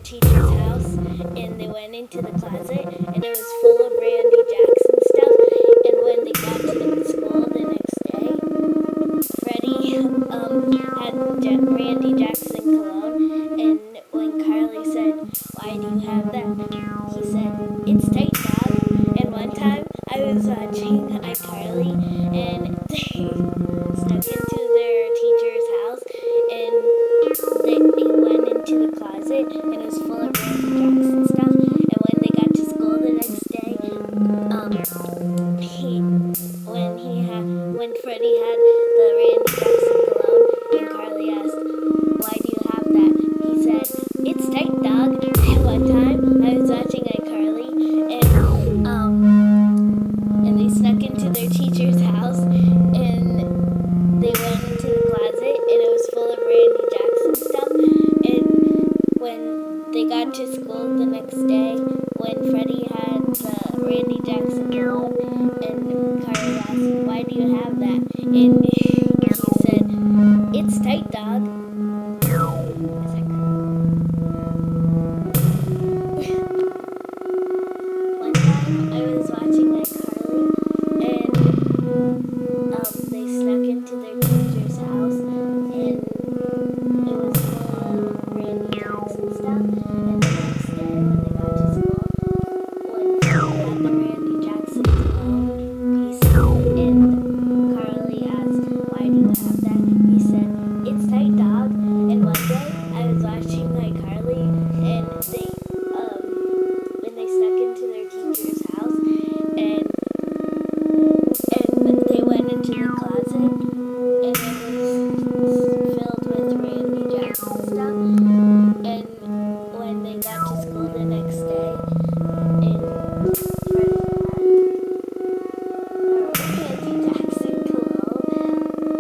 teacher's house, and they went into the closet, and it was full of Randy Jackson stuff. And when they got to the school the next day, Freddie had Randy Jackson cologne, and when Carly said, "Why do you have that?" he said, "It's tight, dog." And one time I was watching iCarly, and they snuck into their teacher's house, and they went into the closet, and it was full of Randy Jackson stuff. And when they got to school the next day, when Freddie had the Randy Jackson cologne, and Carly asked, "Why do you have that?" he said, "It's tight, dog." And one time I was watching iCarly, and they snuck into their teacher's house, and they went into the closet, and it was full of Randy Jackson stuff. And when they got to school the next day, when Freddie had the Randy Jackson cologne, and Carly asked, "Why do you have that?" And he said, "It's tight, dog." One time I was watching iCarly, and they snuck into their teacher's house, and it was full of Randy Jackson stuff. And the next day, when they got to school, when Freddie had the Randy Jackson cologne, and Carly asked, "Why do you have that?" he said, "It's tight, dog." And one day I was watching iCarly, and when they snuck into their teacher's house, and they went into the closet, and it was filled with Randy Jackson stuff. And when they got to school the next day, and Freddie had Randy Jackson cologne,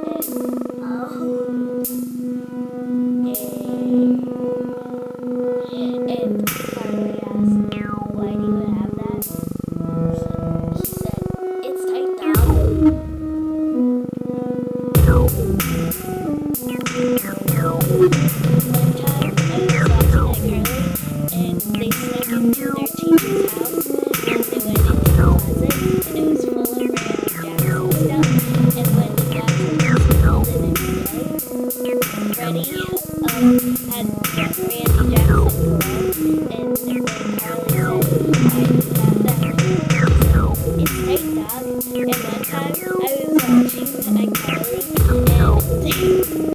and Carly asked, "Why do you have that?" He said, "It's tight, dog." One time I was watching iCarly, and they snuck into their teacher's house,